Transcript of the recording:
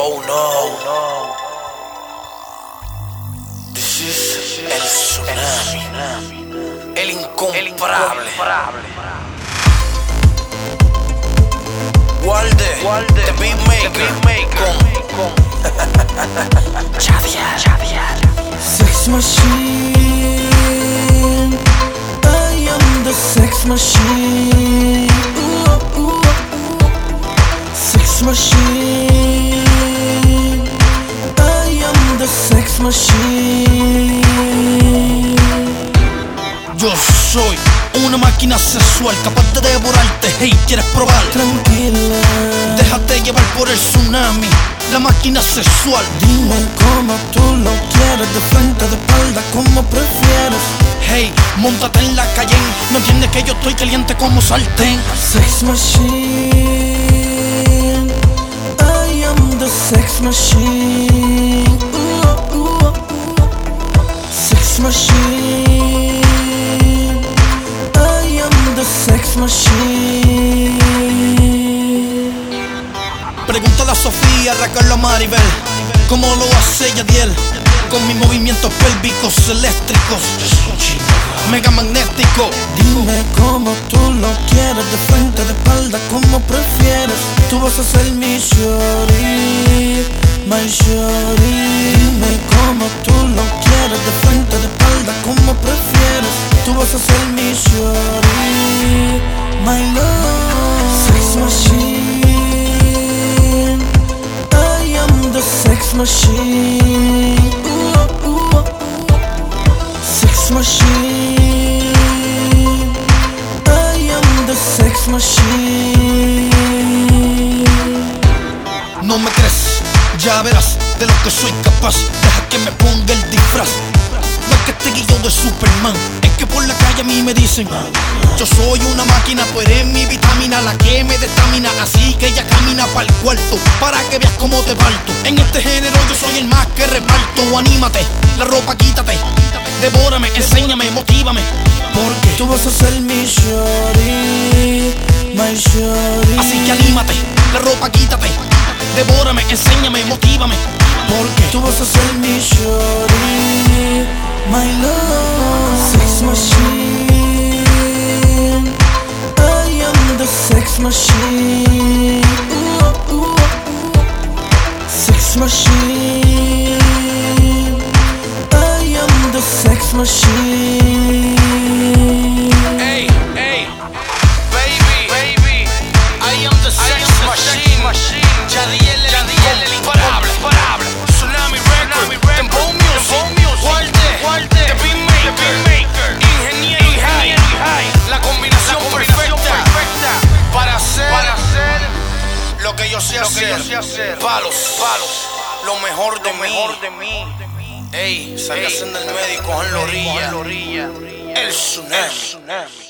Oh no. This is el tsunami. El incomparable. Walde, the beatmaker. Con Chadial. Sex machine, I am the sex machine. Ooh, ooh, ooh. Sex machine, I am the sex machine. Yo soy una máquina sexual capaz de devorarte. Hey, ¿quieres probar? Tranquila, Déjate llevar por el tsunami, la máquina sexual. dime cómo tú lo quieres, de frente, de espalda, como prefieres. Hey, móntate en la calle, no entiendes que yo estoy caliente como sartén. Sex machine, I am the sex machine. Ooh, ooh, ooh. Sex machine, I am the sex machine. Pregúntale a Sofía, Raquel o Maribel cómo lo hace Yadiel, con mis movimientos pélvicos eléctricos, mega magnético. Dime cómo tú lo quieres, de frente, de espalda, como prefieres. Tú vas a ser mi shorty, my shorty. Dime cómo tú lo quieres, de frente, de espalda, como prefieres. Tú vas a ser mi shorty, my love. Sex machine, I am the sex machine. Ooh, ooh, ooh. Sex machine, I am the sex machine. No me crees, ya verás de lo que soy capaz. Deja que me ponga el disfraz. No es que esté guiado de Superman, es que por la calle a mí me dicen: yo soy una máquina, tú eres mi vitamina, la que me determina. Así que ella camina para el cuarto, para que veas cómo te parto. En este género yo soy el más que reparto. Anímate, la ropa quítate, devórame, enséñame, motívame, porque Tú vas a ser mi shorty, my shorty. así que anímate, la ropa quítate, devórame, enséñame, motívame, porque Tú vas a ser mi shorty, my love. Sex machine, I am the sex machine. Ooh, ooh, ooh. Sex machine, I am the sex machine. Hey, baby, I am the sex machine. Yadiel el incomparable. Tsunami Record, Tempo Music, Walde, the beatmaker, ingeniero y high. La combinación perfecta para hacer lo que yo sé hacer. Palos, lo mejor de mí. Ey, salgan del medio y cojan la orilla. El tsunami.